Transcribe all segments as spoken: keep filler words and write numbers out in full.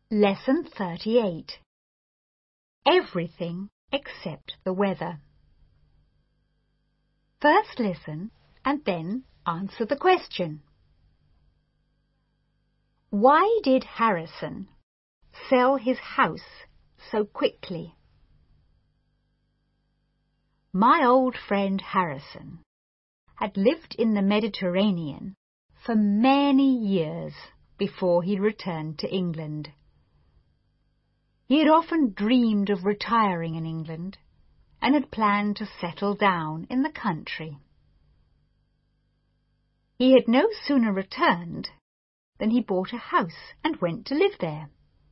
Lesson thirty-eight. Everything except the weather. First listen and then answer the question. Why did Harrison sell his house so quickly? My old friend Harrison had lived in the Mediterranean for many years before he returned to England. He had often dreamed of retiring in England and had planned to settle down in the country. He had no sooner returned than he bought a house and went to live there.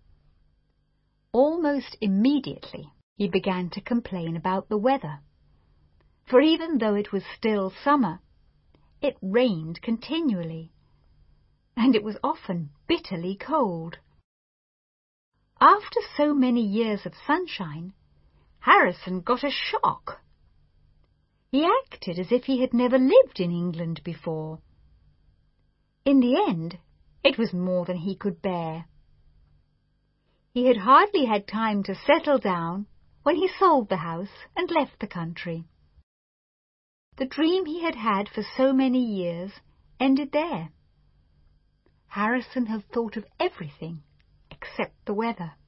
Almost immediately he began to complain about the weather, for even though it was still summer, it rained continually, and it was often bitterly cold. After so many years of sunshine, Harrison got a shock. He acted as if he had never lived in England before. In the end, it was more than he could bear. He had hardly had time to settle down when he sold the house and left the country. The dream he had had for so many years ended there. Harrison had thought of everything except the weather.